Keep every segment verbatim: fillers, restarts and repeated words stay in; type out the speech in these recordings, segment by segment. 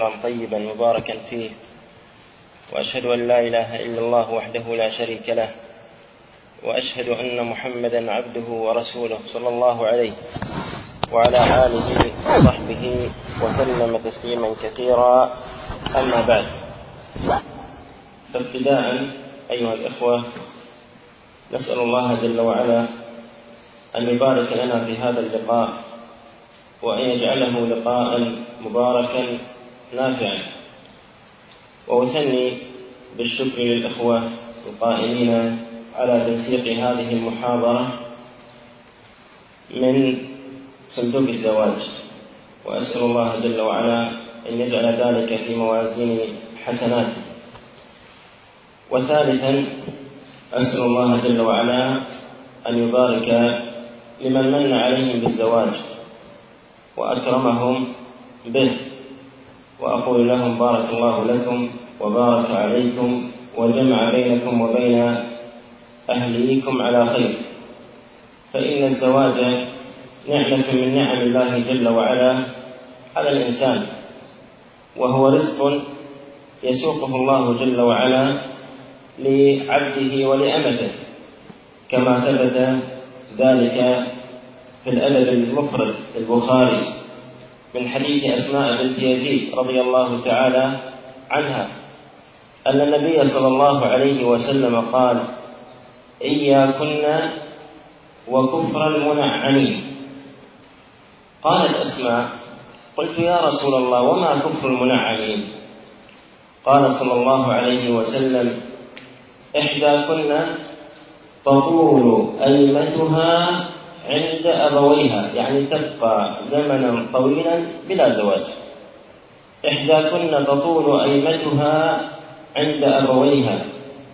طيبا مباركا فيه، وأشهد أن لا إله إلا الله وحده لا شريك له، وأشهد أن محمدا عبده ورسوله صلى الله عليه وعلى آله وصحبه وسلم تسليما كثيرا. أما بعد، فابتداء أيها الإخوة، نسأل الله جل وعلا أن يبارك لنا في هذا اللقاء، وأن يجعله لقاء مباركا نافعا، وأثني بالشكر للإخوة القائمين على تنسيق هذه المحاضرة من صندوق الزواج، وأسأل الله جل وعلا أن يجعل ذلك في موازين حسناته. وثالثا، أسأل الله جل وعلا أن يبارك لمن من عليهم بالزواج وأكرمهم به، وأقول لهم بارك الله لكم وبارك عليكم وجمع بينكم وبين أهليكم على خير، فإن الزواج نعمة من نعم الله جل وعلا على الإنسان، وهو رزق يسوقه الله جل وعلا لعبده ولأمته، كما ثبت ذلك في الأدب المفرد البخاري من حديث أسماء بنت يزيد رضي الله تعالى عنها أن النبي صلى الله عليه وسلم قال: إياكن وكفر المنعمين. قالت أسماء: قلت يا رسول الله وما كفر المنعمين؟ قال صلى الله عليه وسلم: إحداكن تطول أيمتها عند أبويها، يعني تبقى زمنا طويلا بلا زواج. إحداكن تطول أيمتها عند أبويها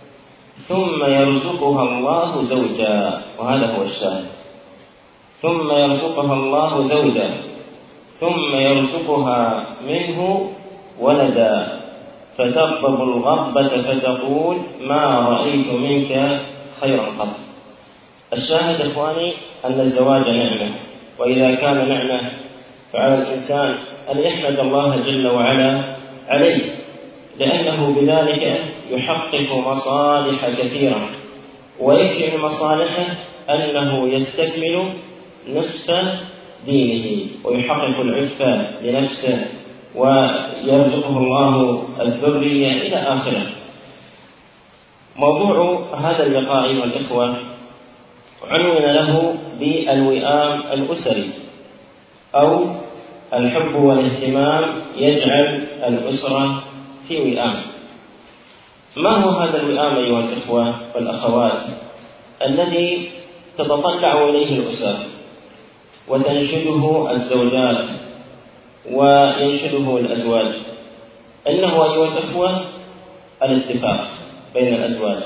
ثم يرزقها الله زوجا، وهذا هو الشاهد، ثم يرزقها الله زوجا ثم يرزقها منه ولدا، فتغضب الغضبة فتقول: ما رأيت منك خيرا قط. الشاهد إخواني أن الزواج نعمة، وإذا كان نعمة فعلى الإنسان أن يحمد الله جل وعلا عليه، لأنه بذلك يحقق مصالح كثيرة، ويكفي من مصالحه أنه يستكمل نصف دينه ويحقق العفة لنفسه ويرزقه الله الذرية إلى آخره. موضوع هذا اللقاء أيها الإخوة عنون له بالوئام الأسري، أو الحب والاهتمام يجعل الأسرة في وئام. ما هو هذا الوئام أيها الإخوة والأخوات الذي تتطلع إليه الأسر وتنشده الزوجات وينشده الأزواج؟ إنه أيها الإخوة الاتفاق بين الأزواج،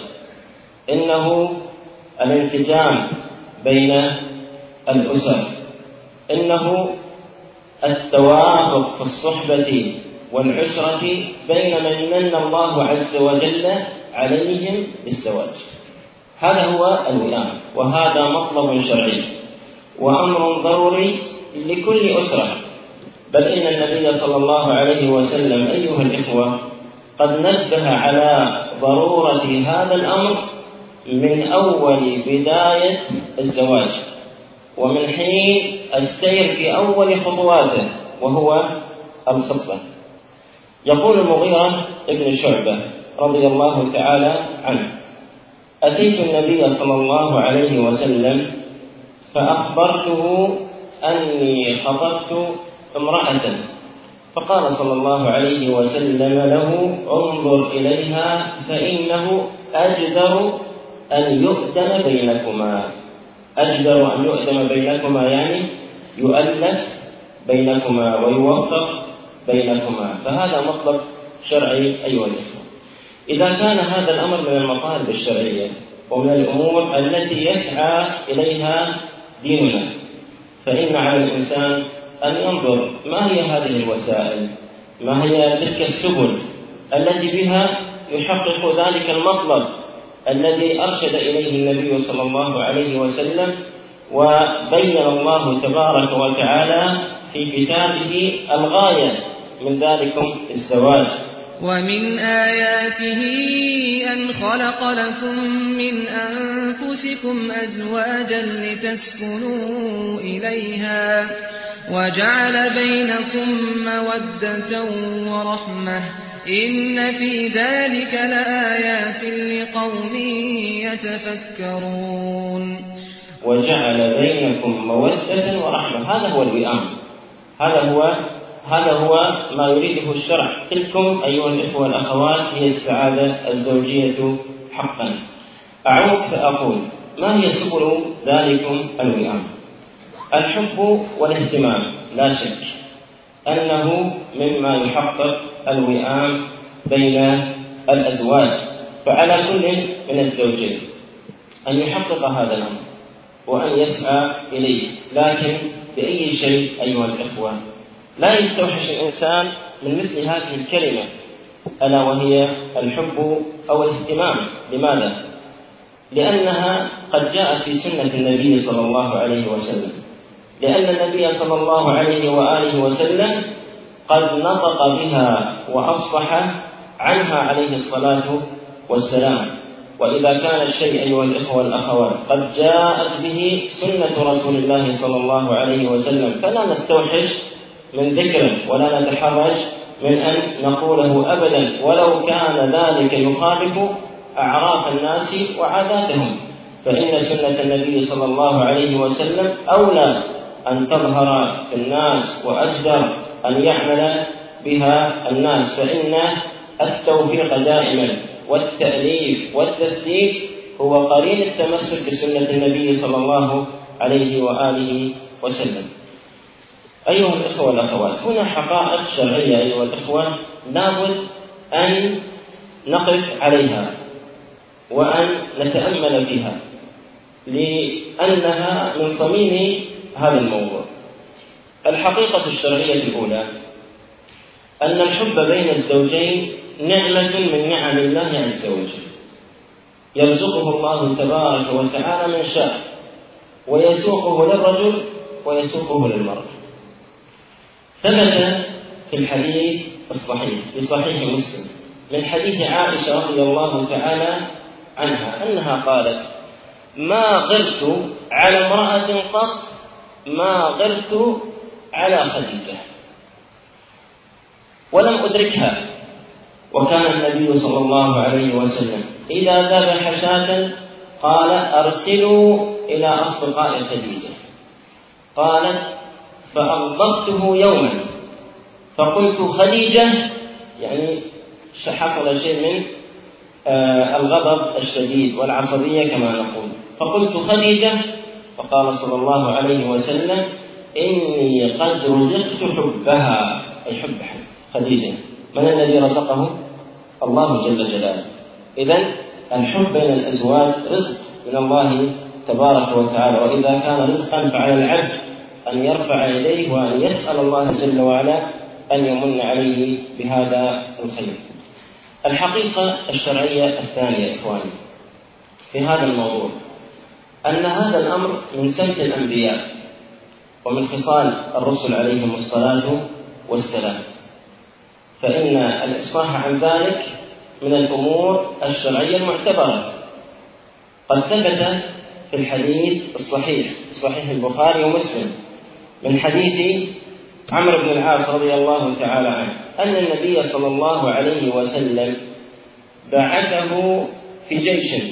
إنه الانسجام بين الأسر، إنه التوافق في الصحبة والعشرة بين من من الله عز وجل عليهم بالزواج. هذا هو الوئام، وهذا مطلب شرعي وأمر ضروري لكل أسرة، بل إن النبي صلى الله عليه وسلم أيها الإخوة قد نبه على ضرورة هذا الأمر من أول بداية الزواج، ومن حين السير في أول خطواته، وهو الخطبة. يقول المغيرة ابن شعبة رضي الله تعالى عنه: أتيت النبي صلى الله عليه وسلم فأخبرته أني خطبت امرأة، فقال صلى الله عليه وسلم له: انظر إليها فإنه أجدر أن يؤدم بينكما. أجدر أن يؤدم بينكما يعني يؤلف بينكما ويوفق بينكما، فهذا مطلب شرعي أيها الإخوة. إذا كان هذا الأمر من المطالب الشرعية ومن الأمور التي يسعى إليها ديننا، فإن على الإنسان أن ينظر ما هي هذه الوسائل، ما هي تلك السبل التي بها يحقق ذلك المطلب الذي أرشد إليه النبي صلى الله عليه وسلم، وبين الله تبارك وتعالى في كتابه الغاية من ذلكم الزواج. ومن آياته أن خلق لكم من أنفسكم أزواجا لتسكنوا إليها وجعل بينكم مودة ورحمة إن في ذلك لآيات لقوم يتفكرون. وجعل بينكم مودة ورحمة، هذا هو الوئام، هذا هو هذا هو ما يريده الشرع. تلكم أيها الإخوة والأخوات هي السعادة الزوجية حقا. أعود فأقول: ما هي سبل ذلكم الوئام؟ الحب والاهتمام لا شك أنه مما يحقق الوئام بين الأزواج، فعلى كل من الزوجين أن يحقق هذا الأمر وأن يسعى إليه، لكن بأي شيء أيها الإخوة؟ لا يستوحش الإنسان من مثل هذه الكلمة ألا وهي الحب أو الاهتمام. لماذا؟ لأنها قد جاءت في سنة النبي صلى الله عليه وسلم، لأن النبي صلى الله عليه وآله وسلم قد نطق بها وأفصح عنها عليه الصلاة والسلام. وإذا كان الشيء أيها الإخوة والأخوات قد جاءت به سنة رسول الله صلى الله عليه وسلم فلا نستوحش من ذكره ولا نتحرج من أن نقوله أبدا، ولو كان ذلك يخالف أعراف الناس وعاداتهم، فإن سنة النبي صلى الله عليه وسلم أولى أن تظهر في الناس وأجدر أن يعمل بها الناس، فإن التوفيق دائما والتأليف والتسديد هو قرين التمسك بسنة النبي صلى الله عليه وآله وسلم. أيها الإخوة والأخوات، هنا حقائق شرعية أيها الإخوة لابد أن نقف عليها وأن نتأمل فيها، لأنها من صميم هذا الموضوع. الحقيقة الشرعية الأولى أن الحب بين الزوجين نعمة من نعم الله عز وجل، يرزقه الله تبارك وتعالى من شاء، ويسوقه للرجل ويسوقه للمرأة. ثبت في الحديث الصحيح في صحيح مسلم من حديث عائشة رضي الله تعالى عنها أنها قالت: ما غرت على امرأة قط ما غرت على خديجة، ولم أدركها. وكان النبي صلى الله عليه وسلم إذا ذبح شاة قال: أرسلوا إلى أصدقاء خديجة. قالت: فأغضبته يوما فقلت: خديجة، يعني حصل شيء من آه الغضب الشديد والعصبية كما نقول، فقلت: خديجة. فقال صلى الله عليه وسلم: إني قد رزقت حبها، أي حب خديجة. من الذي رزقه؟ الله جل جلاله. إذن الحب بين الأزواج رزق من الله تبارك وتعالى، وإذا كان رزقا فعلى العبد أن يرفع إليه وأن يسأل الله جل وعلا أن يمن عليه بهذا الخير. الحقيقة الشرعية الثانية إخواني في هذا الموضوع أن هذا الأمر من سمت الأنبياء ومن خصال الرسل عليهم الصلاة والسلام، فإن الإصلاح عن ذلك من الأمور الشرعية المعتبرة. قد ثبت في الحديث الصحيح صحيح البخاري ومسلم من حديث عمرو بن العاص رضي الله تعالى عنه أن النبي صلى الله عليه وسلم بعثه في جيش،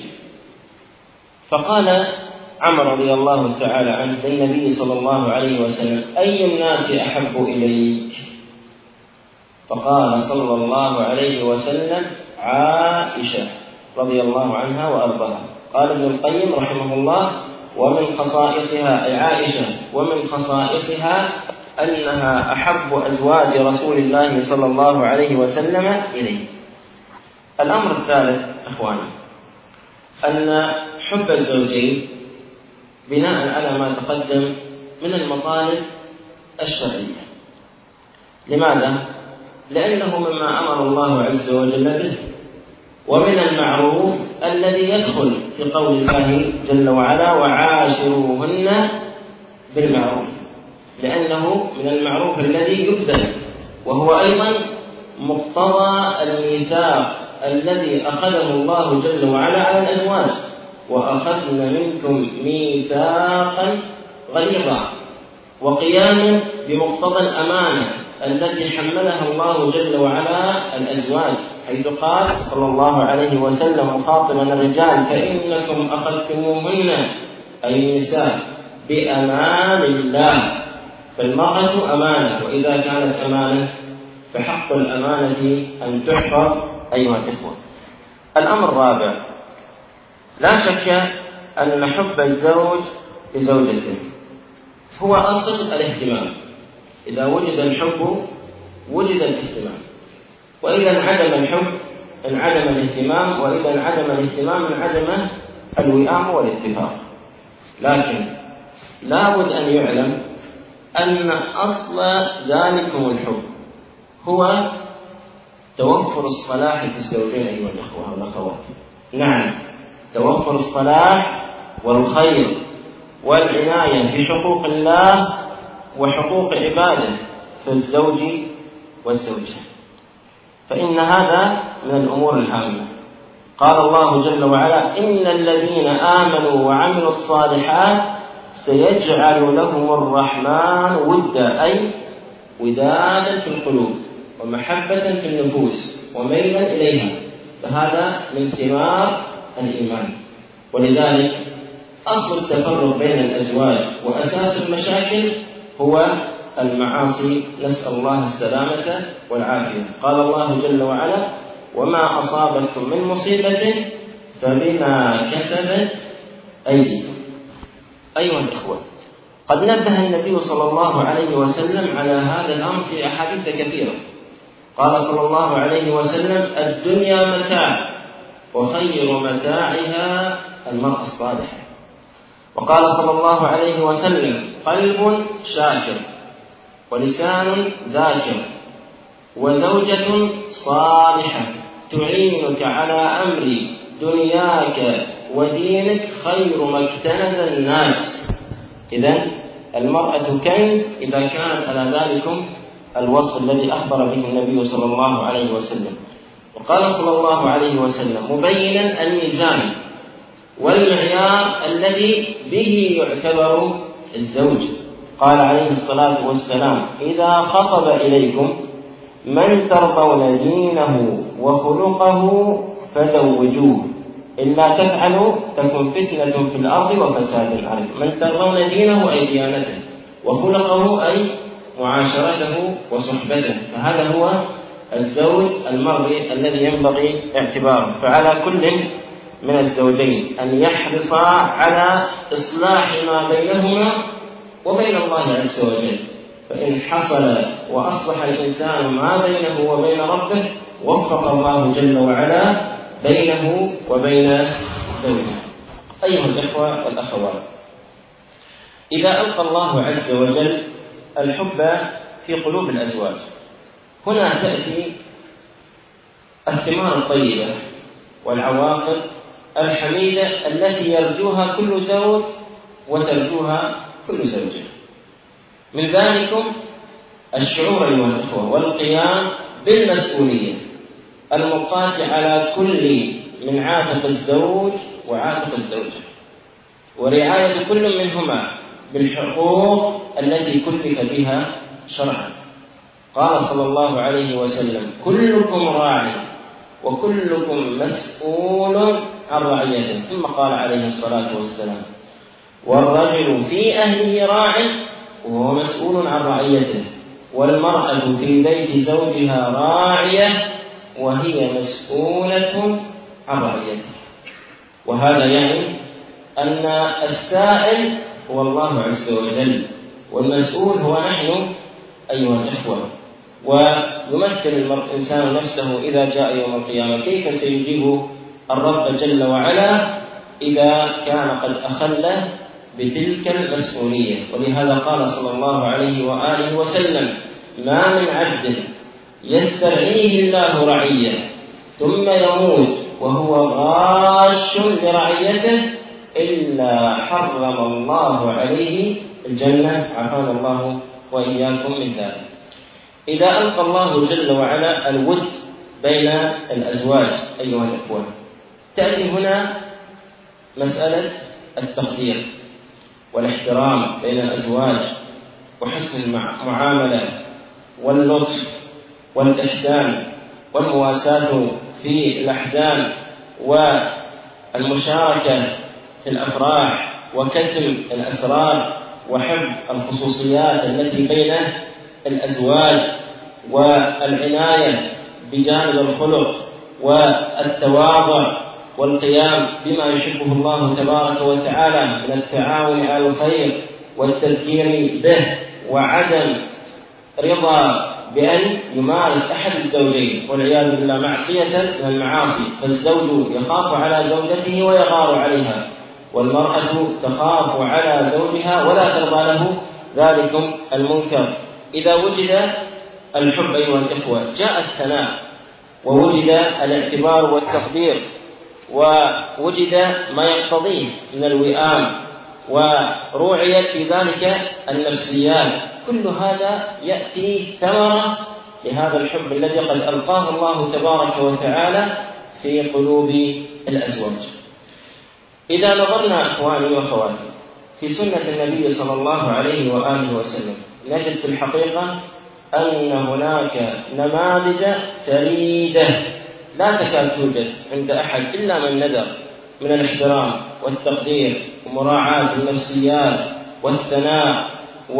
فقال عمرو رضي الله تعالى عنه للنبي صلى الله عليه وسلم: أي الناس أحب إليك؟ فقال صلى الله عليه وسلم: عائشة رضي الله عنها وأرضاها. قال ابن القيم رحمه الله: ومن خصائصها أي عائشة ومن خصائصها أنها أحب أزواج رسول الله صلى الله عليه وسلم إليه. الأمر الثالث أخواني أن حب الزوجين بناء على ما تقدم من المطالب الشرعية. لماذا؟ لأنه مما أمر الله عز وجل به، ومن المعروف الذي يدخل في قول الله جل وعلا: وعاشروهن بالمعروف، لأنه من المعروف الذي يبذل وهو أيضا مقتضى الميثاق الذي أخذه الله جل وعلا على الأزواج: وأخذن منكم ميثاقا غليظا، وقياما بمقتضى الأمانة التي حملها الله جل وعلا الأزواج، حيث قال صلى الله عليه وسلم مخاطبا الرجال: فإنكم أخذتموهن أي النساء بأمان الله. فالمرأة أمانة، وإذا كانت أمانة فحق الأمانة أن تحفظ أيها الإخوة. الأمر الرابع: لا شك أن حب الزوج لزوجته هو أصل الاهتمام. إذا وجد الحب وجد الاهتمام، وإذا انعدم الحب انعدم الاهتمام، وإذا انعدم الاهتمام انعدم الوئام والاتفاق. لكن لا بد أن يعلم أن أصل ذلكم الحب هو توفر الصلاح في الزوجين أيها الأخوة والأخوات. نعم، توفر الصلاح والخير والعناية بحقوق الله وحقوق عباده في الزوج والزوجة، فإن هذا من الأمور الهامة. قال الله جل وعلا: إن الذين آمنوا وعملوا الصالحات سيجعل لهم الرحمن ودا، أي ودادا في القلوب ومحبة في النفوس وميلا إليها، فهذا من ثمار الإيمان. ولذلك أصل التفرق بين الأزواج وأساس المشاكل هو المعاصي، نسأل الله السلامة والعافية. قال الله جل وعلا: وما أصابتكم من مصيبة فبما كسبت أيديكم. أيها الأخوة، قد نبه النبي صلى الله عليه وسلم على هذا الأمر في أحاديث كثيرة. قال صلى الله عليه وسلم: الدنيا متاع وخير متاعها المرأة الصالحة. وقال صلى الله عليه وسلم: قلب شاكر ولسان ذاكر وزوجة صالحة تعينك على أمر دنياك ودينك خير ما اكتنز الناس. إذن المرأة كنز إذا كانت على ذلكم الوصف الذي أخبر به النبي صلى الله عليه وسلم. وقال صلى الله عليه وسلم مبينا الميزان والمعيار الذي به يعتبر الزوج. قال عليه الصلاة والسلام: إذا خطب إليكم من ترضون دينه وخلقه فزوجوه، إلا تفعلوا تكن فتنة في الأرض وفساد عريض. من ترضون دينه أي ديانته، وخلقه أي معاشرته وصحبته، فهذا هو الزوج المرضي الذي ينبغي اعتباره. فعلى كل من الزوجين أن يحرص على إصلاح ما بينهما وبين الله عز وجل، فإن حصل وأصلح الإنسان ما بينه وبين ربه وفق الله جل وعلا بينه وبين زوجه. أيها الإخوة والأخوات، إذا ألقى الله عز وجل الحب في قلوب الأزواج، هنا تأتي الثمار الطيبة والعواقب الحميدة التي يرجوها كل زوج وترجوها كل زوجة. من ذلكم الشعور أيها الأخوة والقيام بالمسؤولية المقاطع على كل من عاتق الزوج وعاتق الزوجة، ورعاية كل منهما بالحقوق التي كلف بها شرعا. قال صلى الله عليه وسلم: كلكم راع وكلكم مسؤول عن رعيته. ثم قال عليه الصلاة والسلام: والرجل في أهله راع وهو مسؤول عن رعيته، والمرأة في بيت زوجها راعية وهي مسؤولة عن رعيته. وهذا يعني أن السائل هو الله عز وجل، والمسؤول هو نحن أيها الإخوة. ويمثل الإنسان نفسه إذا جاء يوم القيامة كيف سيجيب الرب جل وعلا إذا كان قد أخل بتلك المسؤولية. ولهذا قال صلى الله عليه وآله وسلم: ما من عبد يسترعيه الله رعية ثم يموت وهو غاش لرعيته إلا حرم الله عليه الجنة، عافانا الله وإياكم من ذلك. إذا ألقى الله جل وعلا الود بين الأزواج أيها الإخوة، تأتي هنا مسألة التقدير والاحترام بين الأزواج وحسن المعاملة واللطف والإحسان والمواساة في الأحزان والمشاركة في الأفراح وكتم الأسرار وحفظ الخصوصيات التي بين الأزواج والعناية بجانب الخلق والتواضع والقيام بما يحبه الله تبارك وتعالى من التعاون على الخير والتذكير به، وعدم رضا بأن يمارس أحد الزوجين والعياذ بالله معصية من المعاصي، فالزوج يخاف على زوجته ويغار عليها، والمرأة تخاف على زوجها ولا ترضى له ذلكم المنكر. إذا وجد الحب أيها الإخوة جاء الثناء، ووجد الاعتبار والتقدير، ووجد ما يقتضيه من الوئام، وروعيت في ذلك النفسيات. كل هذا يأتي ثمرة لهذا الحب الذي قد ألقاه الله تبارك وتعالى في قلوب الأزواج. إذا نظرنا إخواني وأخواتي في سنة النبي صلى الله عليه وآله وسلم نجد في الحقيقة أن هناك نماذج فريدة لا تكاد توجد عند أحد إلا من ندر من الاحترام والتقدير ومراعاة النفسيات والثناء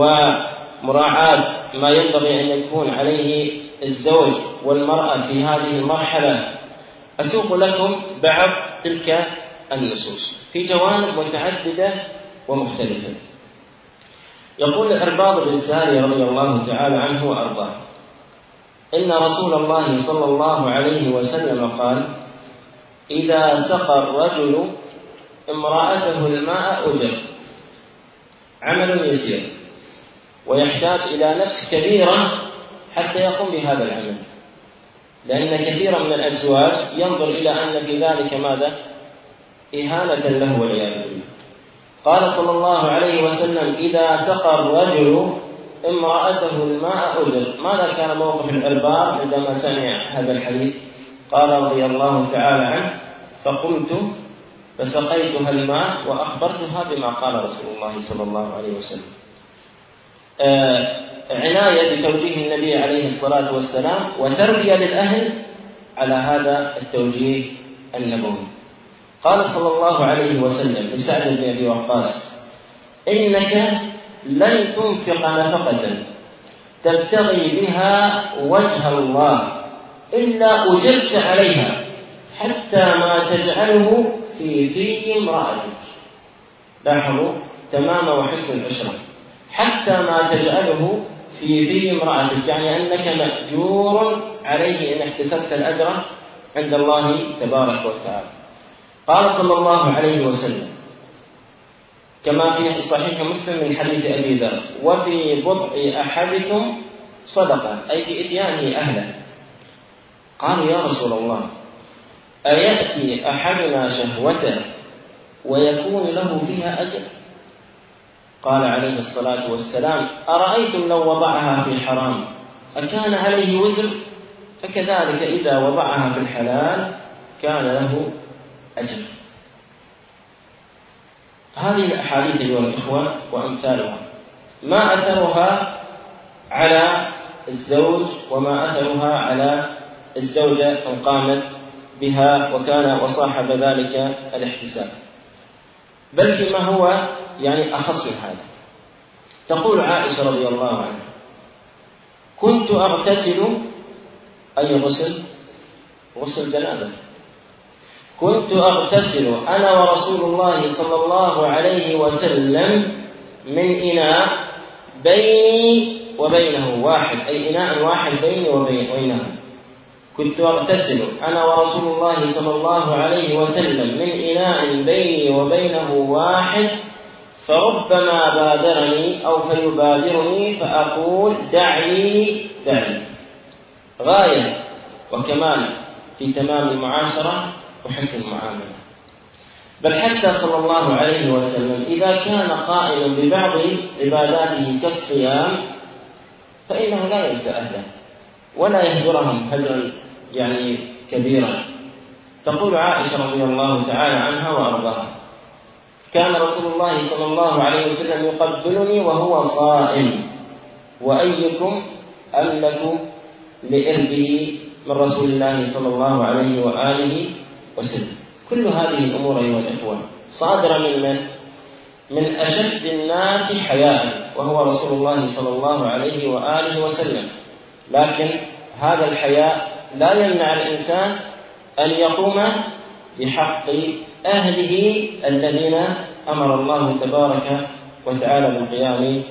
ومراعاة ما ينبغي أن يكون عليه الزوج والمرأة في هذه المرحلة. أسوق لكم بعض تلك النصوص في جوانب متعددة ومختلفة. يقول العرباض بن سارية رضي الله تعالى عنه وأرضاه: إن رسول الله صلى الله عليه وسلم قال: إذا سقى الرجل امرأته الماء أجر. عمل يسير ويحتاج إلى نفس كبيرة حتى يقوم بهذا العمل، لأن كثيرا من الأزواج ينظر إلى أن في ذلك ماذا؟ إهانة له والعياذ بالله. قال صلى الله عليه وسلم: إذا سقى الرجل امرأته الماء أجر. ماذا كان موقف العرباض عندما سمع هذا الحديث؟ قال رضي الله تعالى عنه: فقمت فسقيتها الماء وأخبرتها بما قال رسول الله صلى الله عليه وسلم. آه عناية بتوجيه النبي عليه الصلاة والسلام وتربية للأهل على هذا التوجيه النبوي. قال صلى الله عليه وسلم لسعد بن أبي وقاص: إنك لن تنفق نفقة تبتغي بها وجه الله إلا أجرت عليها حتى ما تجعله في في امرأتك. لاحظوا تمام وحسن العشرة، حتى ما تجعله في في امرأتك، يعني أنك مأجور عليه إن احتسبت الأجر عند الله تبارك وتعالى. قال صلى الله عليه وسلم كما في صحيح مسلم من حديث أبي ذر: وفي بضع أحدكم صدقة، أي في إتيانه أهله. قالوا: يا رسول الله، أيأتي أحدنا شهوته ويكون له فيها أجر؟ قال عليه الصلاة والسلام: أرأيتم لو وضعها في حرام أكان عليه وزر؟ فكذلك إذا وضعها في الحلال كان له أجر. هذه الأحاديث أيها الإخوة وأمثالها ما أثرها على الزوج وما أثرها على الزوجة إن قامت بها وكان وصاحب ذلك الاحتساب، بل فيما هو يعني أخص من هذا. تقول عائشة رضي الله عنها: كنت أغتسل، أي غسل؟ غسل جنابة. كنت أغتسل أنا ورسول الله صلى الله عليه وسلم من إناء بيني وبينه واحد، أي إناء واحد بيني وبينه. كنت أغتسل أنا ورسول الله صلى الله عليه وسلم من إناء بيني وبينه واحد، فربما بادرني أو فيبادرني فأقول: دعني دعني. غاية وكمال في تمام المعاشرة وحسن المعاملة. بل حتى صلى الله عليه وسلم إذا كان قائما ببعض عباداته كالصيام فإنه لا ينسى أهله ولا يهجرهم هجرا يعني كبيرا. تقول عائشة رضي الله تعالى عنها وأرضاها: كان رسول الله صلى الله عليه وسلم يقبلني وهو صائم، وأيكم أملك لإربه من رسول الله صلى الله عليه وآله وسلم. كل هذه الأمور أيها الإخوة صادرة من من؟ من أشد الناس حياء وهو رسول الله صلى الله عليه وآله وسلم، لكن هذا الحياء لا يمنع الإنسان أن يقوم بحق أهله الذين أمر الله تبارك وتعالى بالقيام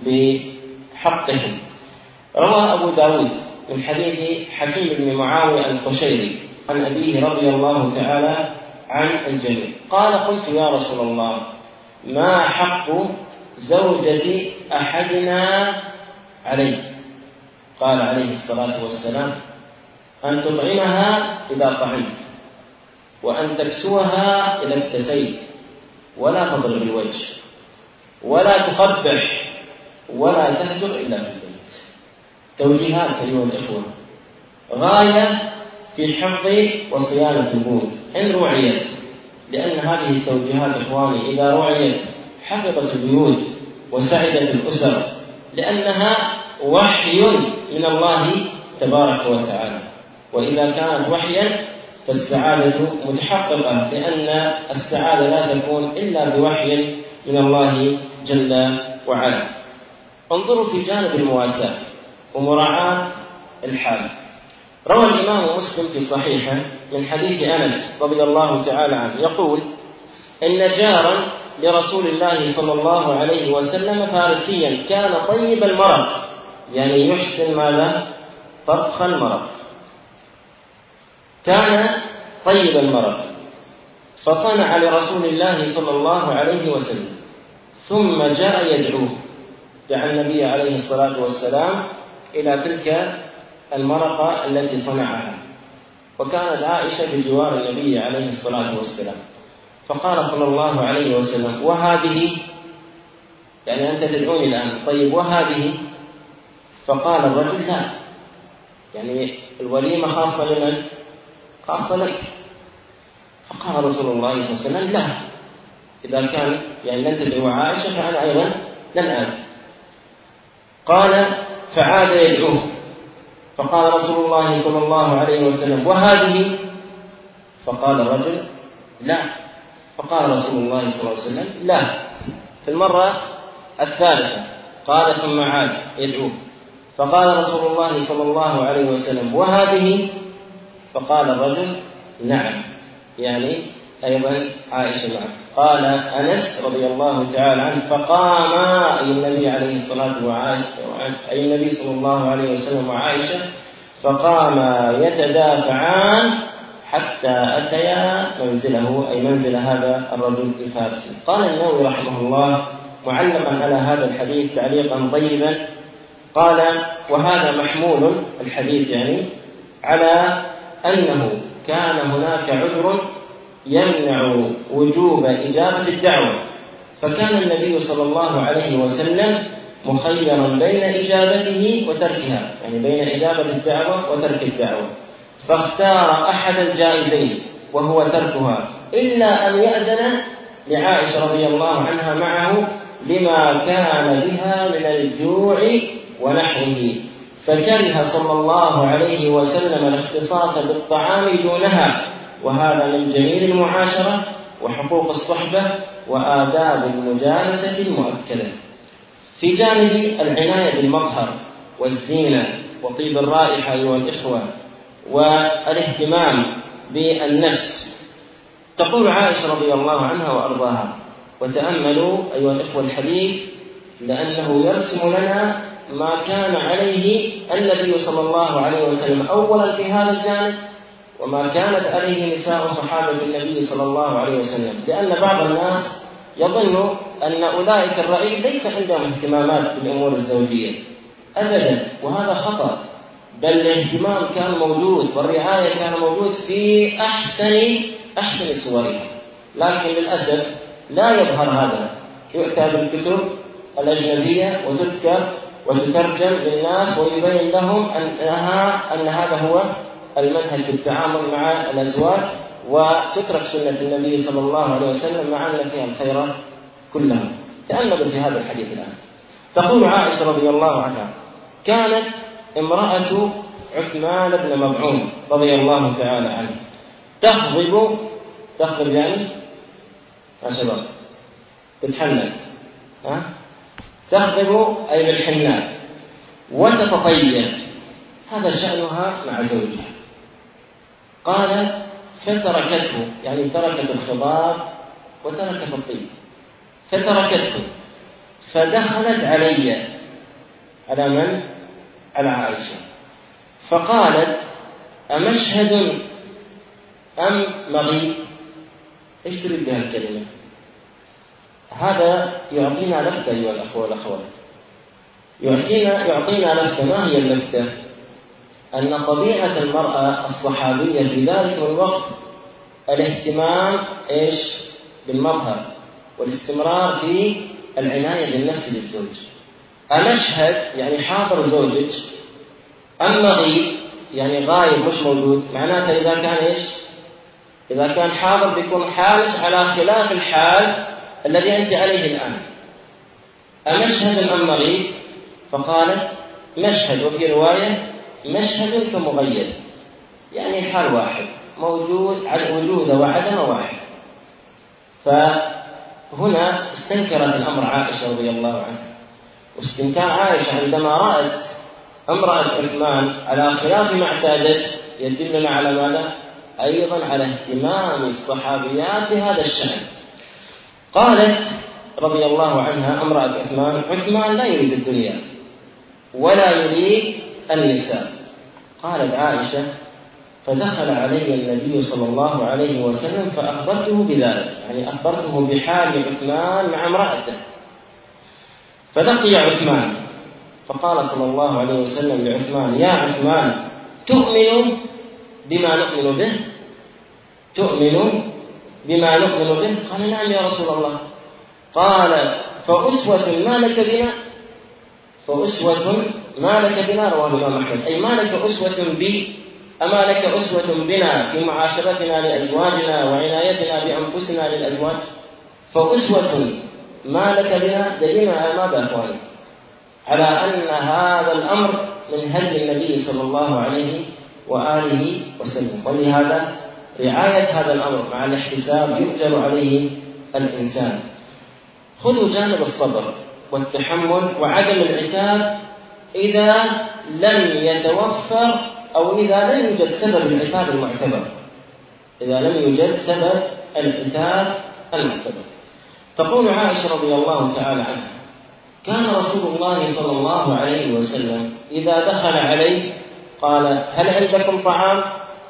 بحقهم. روى أبو داود من حديث حكيم بن معاوية القشيري عن أبيه رضي الله تعالى عن الجميع قال: قلت يا رسول الله ما حق زوجة أحدنا عليه؟ قال عليه الصلاة والسلام: أن تطعمها إذا طعمت، وأن تكسوها إذا اكتسيت، ولا تضرب الوجه، ولا تقبح، ولا تهجر إلا في البيت. توجيهات أيها الإخوة غاية في حفظ وصيانة البيوت إن رعيت، لأن هذه التوجيهات إخواني إذا رعيت حفظت البيوت وسعدت الأسر، لأنها وحي من الله تبارك وتعالى. وإذا كانت وحيا فالسعادة متحققة، لأن السعادة لا تكون إلا بوحي من الله جل وعلا. انظروا في جانب المواساة ومراعاة الحال. روى الإمام مسلم في صحيحه من حديث أنس رضي الله تعالى عنه يقول: إن جارا لرسول الله صلى الله عليه وسلم فارسيا كان طيب المرق، يعني يحسن ماذا؟ طبخ المرق. كان طيب المرق فصنع لرسول الله صلى الله عليه وسلم، ثم جاء يدعوه، دعا النبي عليه الصلاة والسلام إلى تلك المرقة التي صنعها، وكانت عائشة بجوار النبي عليه الصلاة والسلام، فقال صلى الله عليه وسلم: وهذه؟ يعني أنت تدعوني الآن، طيب وهذه؟ فقال الرجل: لا، يعني الوليمة خاصة لمن؟ خاصة لك. فقال رسول الله صلى الله عليه وسلم: لا، إذا كان يعني لن تدعو عائشة فأنا أيضا لن آل. قال: فعاد يدعوه، فقال رسول الله صلى الله عليه وسلم: وهذه؟ فقال الرجل: لا. فقال رسول الله صلى الله عليه وسلم: لا. في المرة الثالثة قال: ثم عاد يدعوه، فقال رسول الله صلى الله عليه وسلم: وهذه؟ فقال الرجل: نعم، يعني أيضا عائشة معه. قال أنس رضي الله تعالى عنه: فقام أي النبي عليه الصلاة وعائشة أي النبي صلى الله عليه وسلم وعائشة فقام يتدافعان حتى أتيا منزله، أي منزل هذا الرجل الفارسي. قال النووي رحمه الله معلقا على هذا الحديث تعليقا طيبا، قال: وهذا محمول الحديث يعني على أنه كان هناك عذر يمنع وجوب إجابة الدعوة، فكان النبي صلى الله عليه وسلم مخيرا بين إجابته وتركها، يعني بين إجابة الدعوة وترك الدعوة، فاختار أحد الجائزين وهو تركها، إلا أن يأذن لعائشة رضي الله عنها معه لما كان بها من الجوع ونحوه، فكره صلى الله عليه وسلم الاختصاص بالطعام دونها، وهذا من جميل المعاشرة وحقوق الصحبة وآداب المجالسة المؤكدة. في جانب العناية بالمظهر والزينة وطيب الرائحة أيها الإخوة والاهتمام بالنفس، تقول عائشة رضي الله عنها وأرضاها، وتأملوا أيها الإخوة الحديث لأنه يرسم لنا ما كان عليه النبي صلى الله عليه وسلم أولا في هذا الجانب، وما كانت عليه نساء صحابة النبي صلى الله عليه وسلم، لأن بعض الناس يظن أن أولئك الرأي ليس عندهم اهتمامات بالأمور الزوجية أبدا، وهذا خطأ، بل الاهتمام كان موجود والرعاية كان موجود في أحسن أحسن صورها، لكن للأسف لا يظهر هذا. يؤتى بالكتب الأجنبية وتذكر وتترجم للناس ويبين لهم أنها أن هذا هو المنهج في التعامل مع الأزواج، وتترك سنة النبي صلى الله عليه وسلم مع أن فيها الخير كلها. تأملوا في هذا الحديث الآن. تقول عائشة رضي الله عنها: كانت امرأة عثمان بن مظعون رضي الله تعالى عنه تخضب، تخضب يعني يا شباب تتحنن، ها؟ تخضب أي بالحناء، وتتطيب، هذا شأنها مع زوجها. قال: فتركته، يعني تركت الخضاب وتركت الطيب، فتركته فدخلت علي، على من؟ على عائشة، فقالت: أمشهد أم مغيب؟ إيش تريد بها الكلمة؟ هذا يعطينا لفتة أيها الأخوة والأخوات، يعطينا يعطينا لفتة. ما هي اللفتة؟ أن طبيعة المرأة الصحابية في ذلك الوقت الاهتمام إيش؟ بالمظهر، والاستمرار في العناية بالنفس للزوج. أمشهد يعني حاضر زوجك، أم مغيب يعني غايب مش موجود، معناته إذا كان إيش؟ إذا كان حاضر بيكون حالك على خلاف الحال الذي أنت عليه الآن. أمشهد أم مغيب؟ فقالت: مشهد، وفي رواية مشهد كمغيب، يعني حال واحد موجود، وجود وعدم واحد. فهنا استنكرت الأمر عائشة رضي الله عنها، واستنكار عائشة عندما رأت امرأة عثمان على خلاف ما اعتادت يدلنا على ماذا؟ أيضا على اهتمام الصحابيات بهذا الشأن. قالت رضي الله عنها امرأة عثمان: عثمان لا يريد الدنيا ولا يريد النساء. قالت عائشة: فدخل علي النبي صلى الله عليه وسلم فأخبرته بذلك، يعني أخبرته بحال عثمان مع امرأته. فلقي عثمان فقال صلى الله عليه وسلم لعثمان: يا عثمان، تؤمن بما نؤمن به؟ تؤمن بما نؤمن به؟ قال: نعم يا رسول الله. قال: فأسوة ما لك بنا؟ فأسوة ما لك بنا، رواه الإمام أحمد، أي ما لك أسوة بي، أما لك أسوة بنا في معاشرتنا لأزواجنا وعنايتنا بأنفسنا للأزواج؟ فأسوة ما لك بنا دليل على ماذا أخواني؟ على أن هذا الأمر من هدي النبي صلى الله عليه وآله وسلم، ولهذا رعاية هذا الأمر مع الاحتساب يؤجر عليه الإنسان. خذوا جانب الصبر والتحمل وعدم العتاب إذا لم يتوفر أو إذا لم يوجد سبب العتاب المعتبر، إذا لم يوجد سبب العتاب المعتبر. تقول عائشة رضي الله تعالى عنها: كان رسول الله صلى الله عليه وسلم إذا دخل عليه قال: هل عندكم طعام؟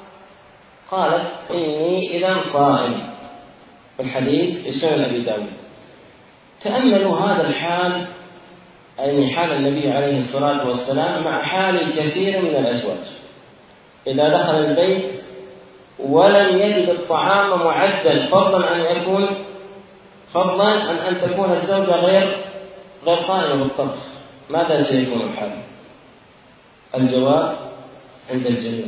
قالت: إني إذا صائم. الحديث في سنن أبي داود. تأملوا هذا الحال، أي حال النبي عليه الصلاة والسلام مع حال الكثير من الأزواج، إذا دخل البيت ولم يجد الطعام معدل، فضلا أن يكون فضلا أن أن تكون الزوجة غير غير قائمة بالطبخ، ماذا سيكون الحال؟ الجواب عند الجميع.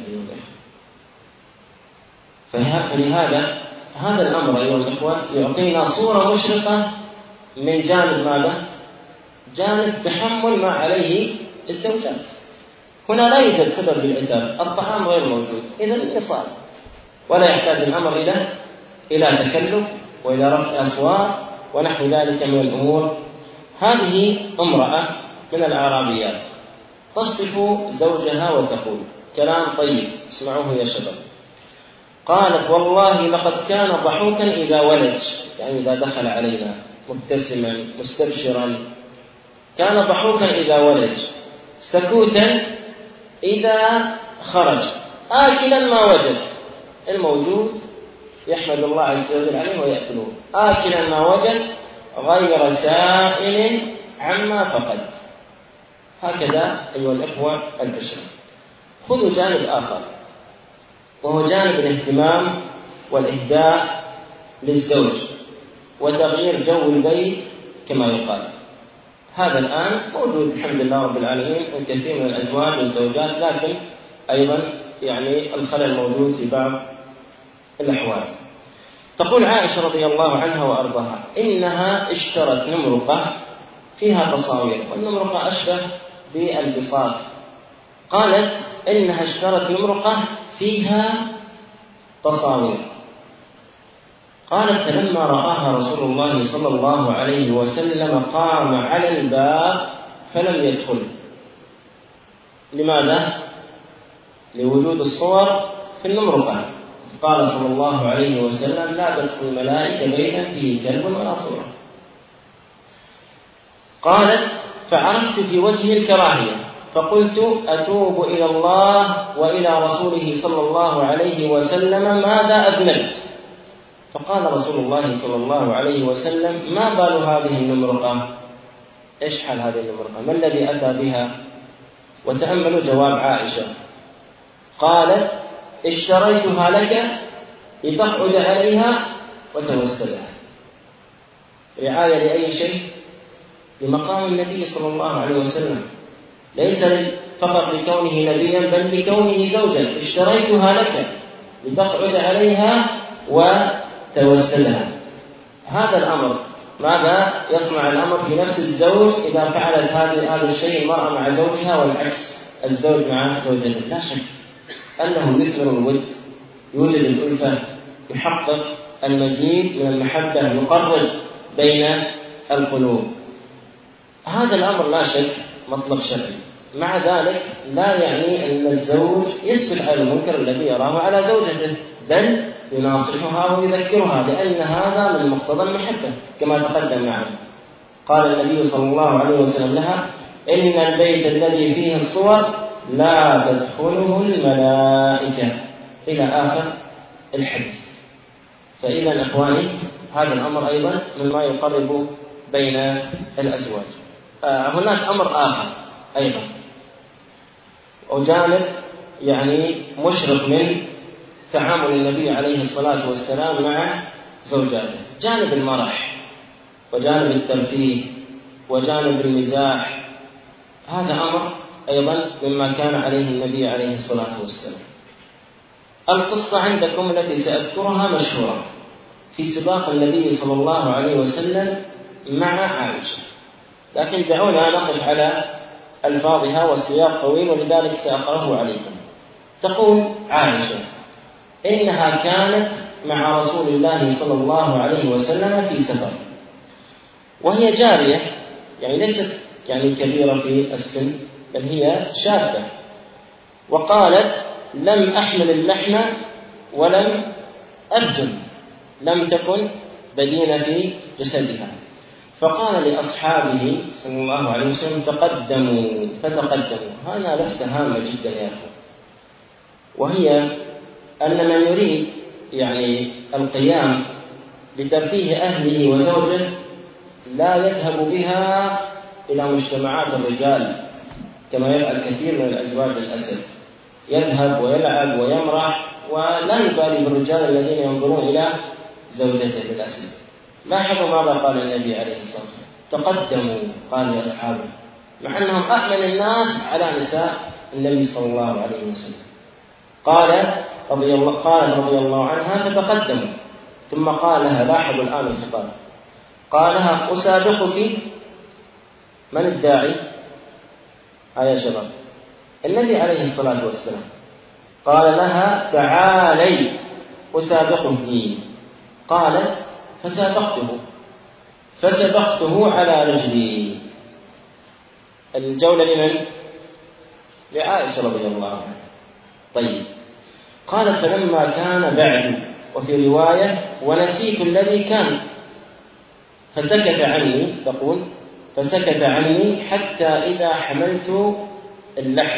فلهذا هذا الأمر أيها الإخوة يعطينا صورة مشرقة من جانب ماذا؟ جانب تحمل ما عليه الزوجات. هنا لا يوجد سبب للعتاب، الطعام غير موجود، إذا انفصال، ولا يحتاج الأمر إلى إلى تكلف وإلى رفع أصوات ونحو ذلك من الأمور. هذه امرأة من الأعرابيات تصف زوجها وتقول كلام طيب، اسمعوه يا شباب. قالت: والله لقد كان ضحوكا إذا ولج، يعني إذا دخل علينا مبتسما مستبشرا، كان ضحوكا إذا ولج، سكوتا إذا خرج، آكلا ما وجد، الموجود يحمد الله عز وجل عليه ويأكله، آكلا ما وجد غير سائل عما فقد. هكذا أيها الإخوة البشر. خذوا جانب آخر، وهو جانب الاهتمام والإهداء للزوج وتغيير جو البيت كما يقال. هذا الآن موجود الحمد لله رب العالمين وكثير من الأزواج والزوجات، لكن أيضا يعني الخلل موجود في بعض الأحوال. تقول عائشة رضي الله عنها وأرضاها إنها اشترت نمرقة فيها تصاوير، والنمرقة أشبه بالبساط. قالت إنها اشترت نمرقة فيها تصاوير. قالت فلما رآها رسول الله صلى الله عليه وسلم قام على الباب فلم يدخل. لماذا؟ لوجود الصور في النمرقة. قال صلى الله عليه وسلم لا تدخل الملائكة بيتا فيه كلب ولا صورة. قالت فعرفت في وجهه الكراهية فقلت أتوب إلى الله وإلى رسوله صلى الله عليه وسلم ماذا أذنبت؟ فقال رسول الله صلى الله عليه وسلم ما بال هذه النمرقة؟ إيش حال هذه النمرقة؟ ما الذي أتى بها؟ وتأملوا جواب عائشة. قالت اشتريتها لك لتقعد عليها وتوسلها. رعاية لأي شيء؟ لمقام النبي صلى الله عليه وسلم، ليس فقط لكونه نبيا بل لكونه زوجا. اشتريتها لك لتقعد عليها وتوسلها. هذا الأمر ماذا يصنع الأمر في نفس الزوج إذا فعلت هذا الشيء المرأة مع زوجها والعكس الزوج مع زوجته؟ لا شك أنه يثمر الود، يوجد الألفة، يحقق المزيد من المحبة، يقرب بين القلوب. هذا الأمر لا شك مطلب شرعي. مع ذلك لا يعني أن الزوج يسكت على المنكر الذي يراه على زوجته، بل يناصحها ويذكرها، لأن هذا من مقتضى المحبة كما تقدم معنا. قال النبي صلى الله عليه وسلم لها إن البيت الذي فيه الصور لا تدخله الملائكة إلى آخر الحديث. فإذا أخواني هذا الأمر أيضا مما يقرب بين الأزواج. آه هناك أمر آخر أيضا وجانب يعني مشرق من تعامل النبي عليه الصلاة والسلام مع زوجاته، جانب المرح وجانب الترفيه وجانب المزاح. هذا أمر أيضا مما كان عليه النبي عليه الصلاة والسلام. القصة عندكم التي سأذكرها مشهورة في سباق النبي صلى الله عليه وسلم مع عائشة، لكن دعونا نقف على ألفاظها والسياق طويل ولذلك سأقرأه عليكم. تقول عائشة إنها كانت مع رسول الله صلى الله عليه وسلم في سفر، وهي جارية يعني ليست يعني كبيرة في السن بل هي شابة، وقالت لم أحمل اللحم ولم أرجم، لم تكن بدينة في جسدها. فقال لأصحابه صلى الله عليه وسلم تقدموا فتقدموا. هذا لفتة هامة جدا يا أخوة، وهي أن من يريد يعني القيام بترفيه أهله وزوجه لا يذهب بها إلى مجتمعات الرجال كما يفعل كثير من الأزواج للأسف، يذهب ويلعب ويمرح ولا يبالي بالرجال الذين ينظرون إلى زوجته للأسف. لاحظوا ماذا قال النبي عليه الصلاة والسلام تقدموا، قال لأصحابه، مع أنهم أأمن الناس على نساء النبي صلى الله عليه وسلم. قال رضي الله قال رضي الله عنها فتقدموا، ثم قال لها، لاحظوا الآن الخطاب، قال لها أسابقك. من الداعي؟ يا شباب النبي عليه الصلاة والسلام. قال لها تعالي أسابقك. قالت فسابقته فسبقته على رجلي. الجولة لمن؟ لعائشة رضي الله عنها. طيب قالت فلما كان بعد، وفي رواية ونسيت الذي كان، فسكت عني، تقول فسكت عني حتى إذا حملت اللحم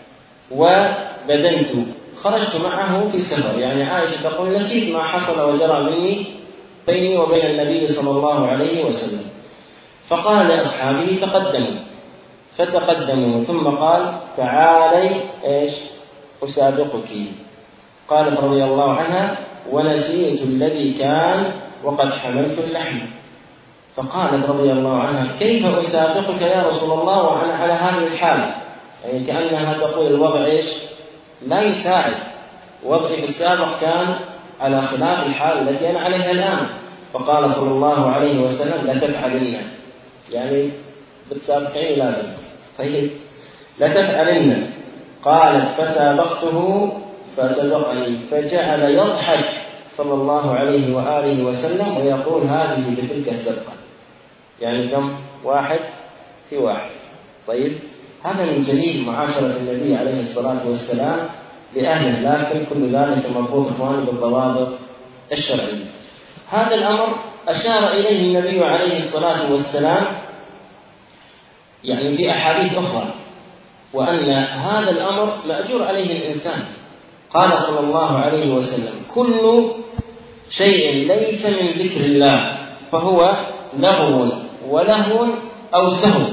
وبدنت خرجت معه في سفر. يعني عائشة تقول نسيت ما حصل وجرى مني بيني وبين النبي صلى الله عليه وسلم. فقال لأصحابه تقدموا فتقدموا، ثم قال تعالي إيش أسابقك. قالت رضي الله عنها ونسيت الذي كان وقد حملت اللحم. فقالت رضي الله عنها: كيف أسابقك يا رسول الله وأنا على هذه الحال؟ يعني كأنها تقول الوضع إيش؟ لا يساعد، وضعي في السابق كان على خلاف الحال التي أنا عليها الآن. فقال صلى الله عليه وسلم: لا تفعلن، يعني بتسابقين لازم، طيب لا تفعلن. قالت: فسابقته فسبقني، فجعل يضحك صلى الله عليه وآله وسلم ويقول: هذه بتلك السبقة، يعني كم؟ واحد في واحد. طيب هذا من جميل معاشرة النبي عليه الصلاة والسلام لأهله، لكن كل ذلك مربوط إخواني بالضوابط الشرعية. هذا الأمر أشار إليه النبي عليه الصلاة والسلام يعني في أحاديث أخرى، وأن هذا الأمر مأجور عليه الإنسان. قال صلى الله عليه وسلم: كل شيء ليس من ذكر الله فهو لغو ولهو أو سهو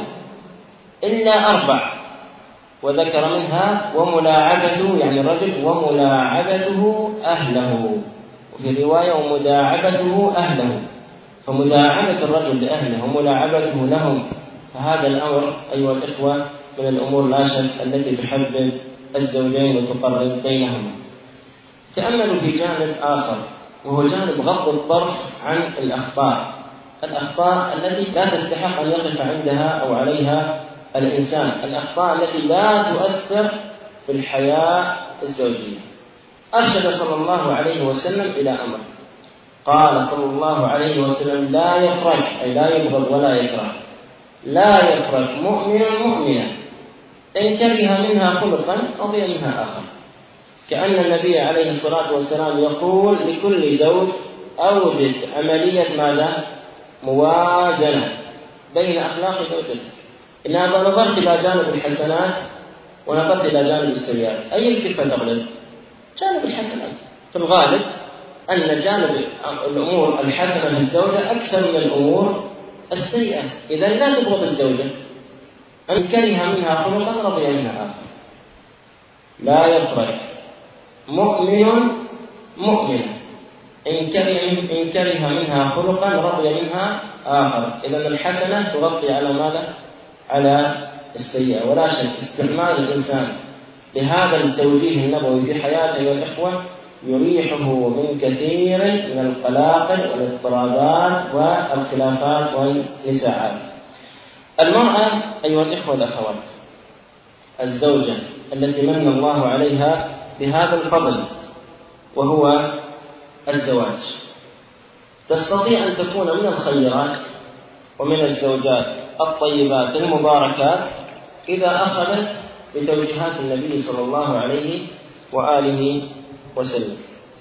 إلا أربع، وذكر منها وملاعبته، يعني الرجل وملاعبته أهله، وفي رواية ومداعبته أهله، فمداعبة الرجل لأهله وملاعبته لهم، فهذا الأمر أيها الإخوة من الأمور لا شك التي تحبب الزوجين وتقرب بينهما. تأملوا في جانب آخر، وهو جانب غض الطرف عن الأخطاء، الأخطاء التي لا تستحق أن يقف عندها أو عليها الإنسان، الأخطاء التي لا تؤثر في الحياة الزوجية. أرشد صلى الله عليه وسلم إلى أمر، قال صلى الله عليه وسلم: لا يخرج، أي لا يبغض ولا يكره، لا يخرج مؤمن مؤمنا إن كره منها خلقا رضي منها آخر. كأن النبي عليه الصلاة والسلام يقول لكل زوج: أوجد عملية ماذا؟ موازنة بين أخلاق زوجتك. إن هذا نظرت إلى جانب الحسنات ونظرت إلى جانب السيئات، أي الكفة تغلب؟ جانب الحسنات. في الغالب أن جانب الأمور الحسنة في الزوجة أكثر من الأمور السيئة. إذا لا تبغض الزوجة، أن كره منها خلقا رضي منها آخر. لا يخرج مؤمن مؤمن إن كره منها خلقا رضي منها آخر. إذا الحسنة تغطي على ماذا؟ على السيئة. ولا شك استعمال الإنسان لهذا التوجيه النبوي في حياته والإخوة يريحه من كثير من القلاقل والاضطرابات والخلافات والنزاعات. المرأة أيها الإخوة والأخوات، الزوجة التي من الله عليها بهذا الفضل وهو الزواج، تستطيع أن تكون من الخيرات ومن الزوجات الطيبات المباركات إذا أخذت بتوجيهات النبي صلى الله عليه وآله وسلم.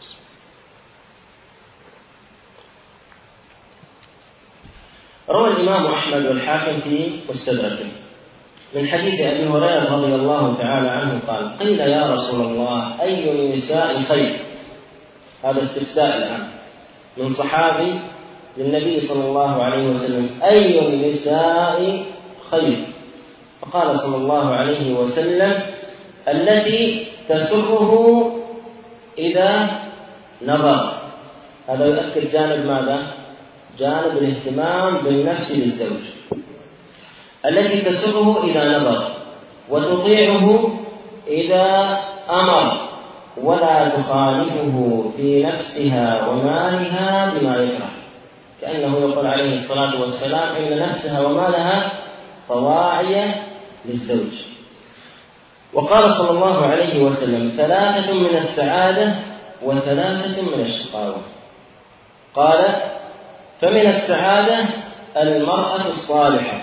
روى الإمام أحمد والحاكم في مستدركه من حديث أبي هريرة رضي الله تعالى عنه قال: قيل يا رسول الله أي النساء خير؟ هذا استفتاء الآن من صحابي للنبي صلى الله عليه وسلم: أي النساء خير؟ فقال صلى الله عليه وسلم: التي تسره إذا نظر. هذا يؤكد جانب ماذا؟ جانب الاهتمام بالنفس للزوج. التي تسره إذا نظر وتطيعه إذا أمر ولا تخالفه في نفسها ومالها بما يكره. كأنه يقول عليه الصلاة والسلام إن نفسها ومالها طواعية للزوج. وقال صلى الله عليه وسلم: ثلاثة من السعادة وثلاثة من الشقاوة. قال: فمن السعادة المرأة الصالحة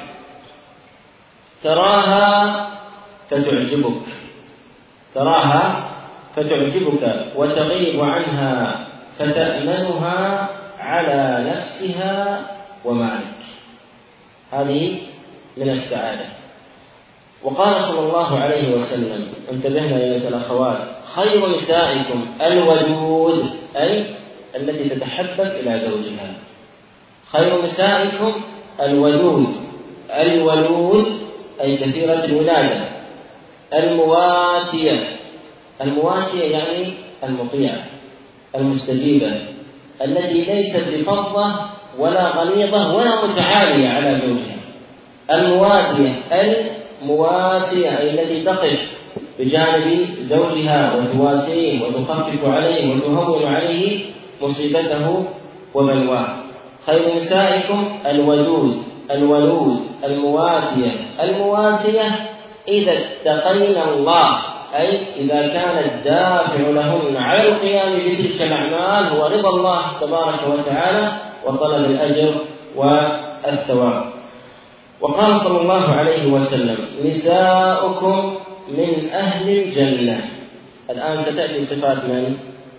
تراها فتعجبك تراها فتعجبك وتغيب عنها فتأمنها على نفسها ومالك. هذه من السعادة. وقال صلى الله عليه وسلم: انتبهنا أيها الأخوات: خير نسائكم الودود، أي التي تتحبب إلى زوجها. خير نسائكم الودود، الولود أي كثيرة الولادة، المواتية، المواتية يعني المطيعة المستجيبة، التي ليست بفظة ولا غليظة ولا متعالية على زوجها. الموادية المواسية أي التي تقف بجانب زوجها وتواسيه وتخفف عليه وتهون عليه مصيبته وبلواه. خير نسائكم الودود الولود الموادية المواسية إذا اتقينا الله، أي إذا كان الدافع لهن على القيام بتلك الأعمال هو رضا الله تبارك وتعالى وطلب الأجر والثواب. وقال صلى الله عليه وسلم: نساؤكم من أهل الجنة. الآن ستأتي صفات من؟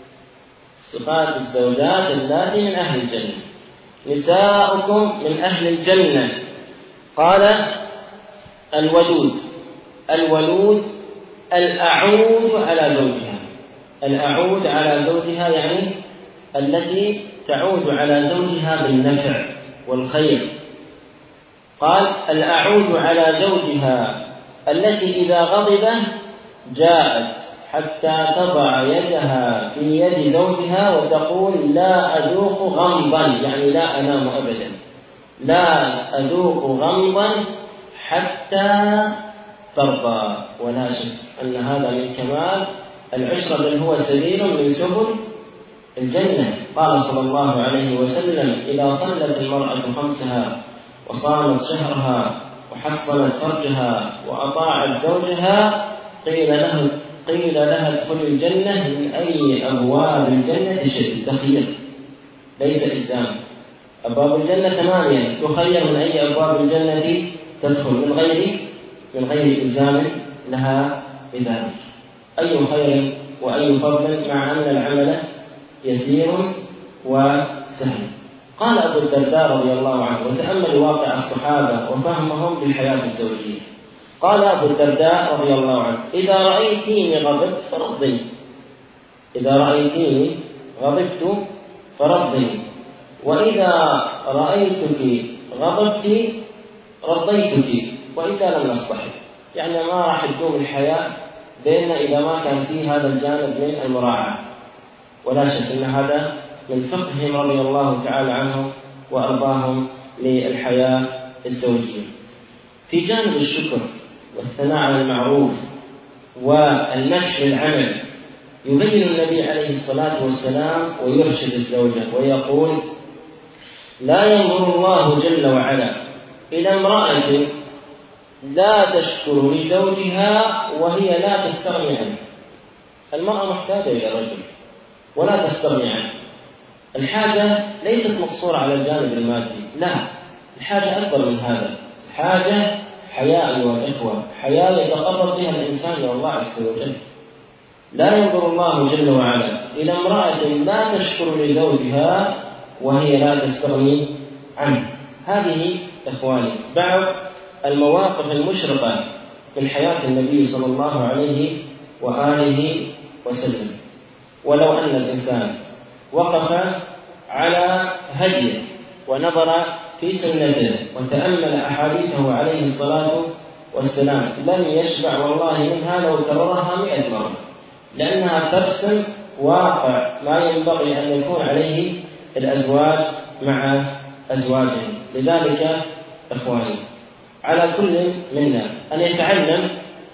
صفات الزوجات اللاتي من أهل الجنة. نساؤكم من أهل الجنة. قال: الودود الولود الأعود على زوجها. الأعود على زوجها يعني التي تعود على زوجها بالنفع والخير. قال: الأعود على زوجها التي إذا غضب جاءت حتى تضع يدها في يد زوجها وتقول: لا أذوق غمضا، يعني لا أنام أبدا، لا أذوق غمضا حتى ترضى. ولا شك أن هذا من كمال العشرة، بل هو سبيل من سبل الجنة. قال صلى الله عليه وسلم: إذا صلت المرأة خمسها وصامت شهرها وحصنت فرجها وأطاعت زوجها قيل له قيل لها ادخل الجنة من أي أبواب الجنة شئت. تخير ليس إلزام. أبواب الجنة ثمانية، تخير من أي أبواب الجنة تدخل من غير من غير إلزام لها بذلك. أي خير وأي فضل مع أن العمل يسير وسهل. قال أبو الدرداء رضي الله عنه، وتأمل واقع الصحابة وفهمهم بالحياة الزوجية. قال أبو الدرداء رضي الله عنه: إذا رأيتيني غضبت فرضي، إذا رأيتيني غضبت فرضي، وإذا رأيتك غضبت رضيتك، وإذا لم نصطحب. يعني ما راح تدوم الحياة بيننا إذا ما كان فيه هذا الجانب من المراعاة. ولا شك أن هذا من فقههم رضي الله تعالى عنهم وأرضاهم للحياة الزوجية. في جانب الشكر والثناء على المعروف والمدح للعمل يبين النبي عليه الصلاة والسلام ويرشد الزوجة ويقول: لا ينظر الله جل وعلا إلى امرأة لا تشكر لزوجها وهي لا تستغني عنه. المرأة محتاجة إلى الرجل ولا تستغني عنه. الحاجة ليست مقصورة على الجانب المادي، لا، الحاجة أكبر من هذا. الحاجة حياء والإخوة، حياء يتقرب بها الإنسان إلى الله عز وجل. لا ينظر الله جل وعلا إلى امرأة لا تشكر لزوجها وهي لا تستغني عنه. هذه إخواني بعض المواقف المشرقة من حياة النبي صلى الله عليه وآله وسلم. ولو أن الإنسان وقف على هديه ونظر في سنته وتأمل أحاديثه عليه الصلاة والسلام لم يشبع والله منها لو كررها مئة مرة، لأنها ترسم واقع ما ينبغي أن يكون عليه الأزواج مع أزواجهم. لذلك إخواني على كل منا أن يتعلم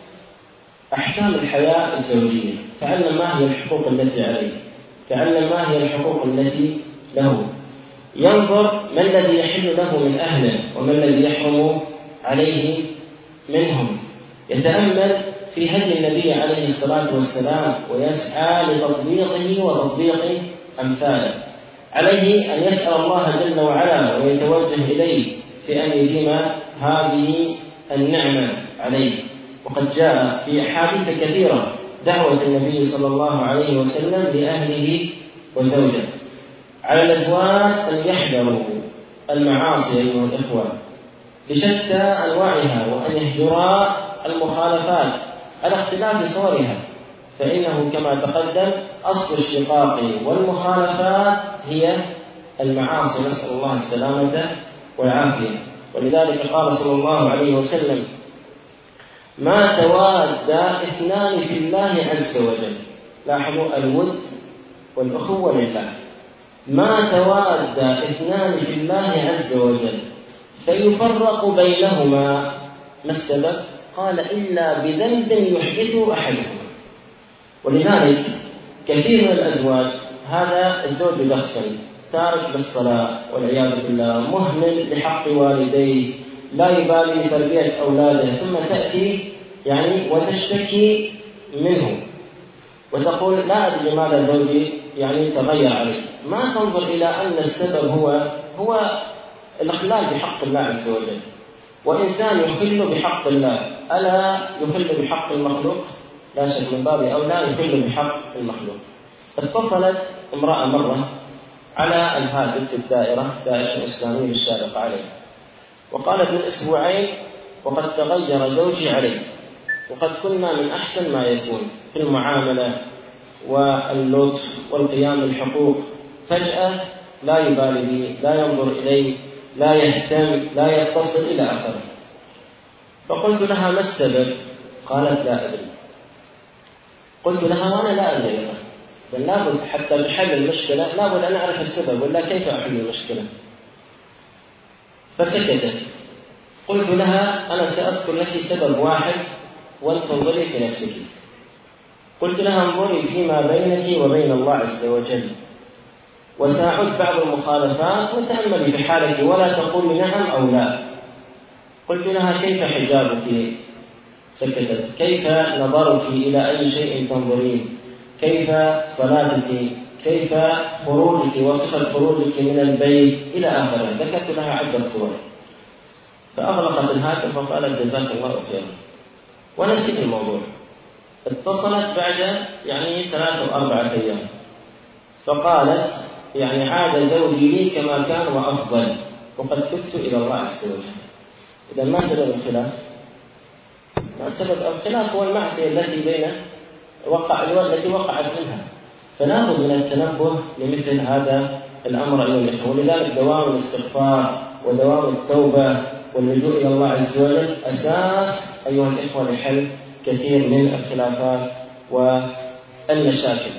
أحكام الحياة الزوجية، تعلم ما هي الحقوق التي عليه، تعلم ما هي الحقوق التي له، ينظر ما الذي يحل له من أهله وما الذي يحرم عليه منهم، يتأمل في هدي النبي عليه الصلاة والسلام ويسعى لتطبيقه وتطبيق أمثاله. عليه أن يسأل الله جل وعلا ويتوجه إليه في أن يديم هذه النعمة عليه. وقد جاء في أحاديث كثيرة دعوة النبي صلى الله عليه وسلم لأهله وزوجه. على الأزواج أن يحذروا المعاصي أيها الإخوة بشتى أنواعها، وأن يهجرا المخالفات على اختلاف صورها، فإنه كما تقدم أصل الشقاق والمخالفات هي المعاصي، نسأل الله السلامة والعافية. ولذلك قال صلى الله عليه وسلم: ما تواد اثنان في الله عز وجل. لاحظوا الود والأخوة لله. ما تواد اثنان في الله عز وجل فيفرق بينهما، ما السبب؟ قال إلا بذنب يحدثه أحدهما. ولذلك كثير من الأزواج هذا الزوج يدخن، تارك للصلاة والعياذ بالله، مهمل لحق والديه، لا يبالي بتربية أولاده، ثم تأتي يعني وتشتكي منه وتقول لا أدري لماذا زوجي يعني تغير علي. ما تنظر إلى أن السبب هو هو الإخلال بحق الله عز وجل. وإنسان يخل بحق الله ألا يخل بحق المخلوق؟ لا شك من باب أو لا يخل بحق المخلوق. اتصلت امرأة مرة على الهاتف في الدائرة، داعش الإسلامي بالشارقة عليه، وقالت من أسبوعين وقد تغير زوجي علي، وقد كنا من أحسن ما يكون في المعاملة واللطف والقيام بالحقوق، فجأة لا يبالي بي، لا ينظر إلي، لا يهتم، لا يتصل إلى آخره. فقلت لها ما السبب؟ قالت لا أدري. قلت لها وأنا لا أدري لها، بل لابد حتى تحل المشكلة لابد أن أعرف السبب، ولا كيف أحل المشكلة؟ فسكتت. قلت لها أنا سأذكر لك سبب واحد وأن تنظري في نفسك. قلت لها انظري فيما بينك وبين الله عز وجل، وسأعد بعض المخالفات وتأملي في حالك ولا تقولي نعم أو لا. قلت لها كيف حجابك؟ سكتت. كيف نظرك إلى أي شيء تنظرين؟ كيف صلاتك؟ كيف خروجك وصفة خروجك من البيت إلى آخره. ذكرت لها عدة صور، فأغلقت الهاتف وقالت جزاك الله خيرا ونسيت الموضوع. اتصلت بعد يعني ثلاثة أو أربعة أيام فقالت يعني عاد زوجي لي كما كان وأفضل وقد تبت إلى الله عز وجل. إذا ما سبب الخلاف؟ ما سبب الخلاف؟ هو المعصية التي بين وقع التي وقعت منها. فلا بد من التنبه لمثل هذا الأمر أيها الإخوة. ولذلك دوام الاستغفار ودوام التوبة واللجوء إلى الله عز وجل أساس أيها الإخوة لحل كثير من الخلافات والمشاكل.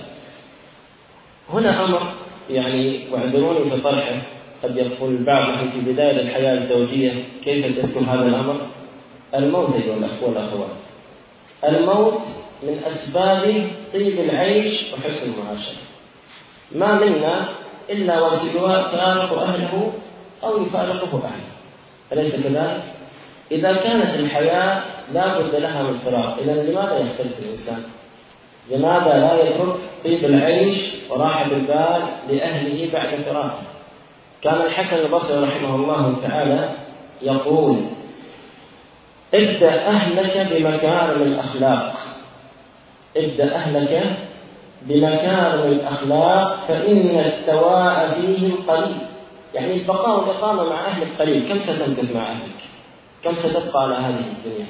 هنا أمر يعني واعذروني في طرحه، قد يقول البعض في بداية الحياة الزوجية كيف تكون هذا الأمر؟ الموت أيها الأخوة والأخوات. الموت من أسباب طيب العيش وحسن المعاشرة. ما منا إلا وسواء فارق أهله أو يفارقه أهله، أليس كذلك؟ إذا كانت الحياة لا بد لها من فراق، إذا لماذا يختلف الإنسان؟ لماذا لا يترك طيب العيش وراحة البال لأهله بعد فراقه؟ كان الحسن البصري رحمه الله تعالى يقول ابدأ أهلك بمكارم الأخلاق، ابدأ أهلك بمكارم الأخلاق فإن السواء فيهم قليل. يعني البقاء والإقامة مع أهلك قليل، كم ستمكث مع أهلك؟ كم ستبقى على هذه الدنيا؟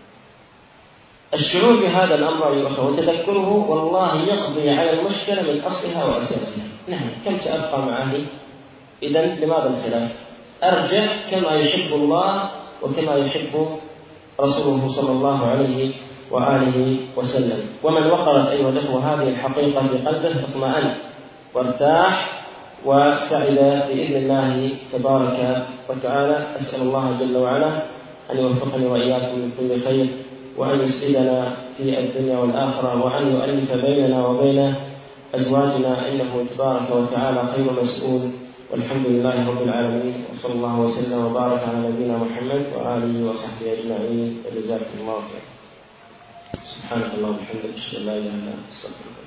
الشعور بهذا الأمر أيها الأخوة وتذكره والله يقضي على المشكلة من أصلها وأساسها. نعم، كم سأبقى مع أهلي؟ إذن لماذا الخلاف؟ أرجع كما يحب الله وكما يحب رسوله صلى الله عليه وآله وسلم. ومن وقرت أيها الأخوة هذه الحقيقة في قلبه اطمأن وارتاح وسعد بإذن الله تبارك وتعالى. أسأل الله جل وعلا أن يوفقني وإياكم من كل خير، وأن يسعدنا في الدنيا والآخرة، وأن يؤلف بيننا وبين أزواجنا إنه تبارك وتعالى خير مسؤول. والحمد لله رب العالمين، وصلى الله وسلم وبارك على نبينا محمد وآله وصحبه أجمعين، وجزاكم الله خيرا. سبحانك اللهم وبحمدك، أشهد أن لا إله إلا أنت، أستغفرك.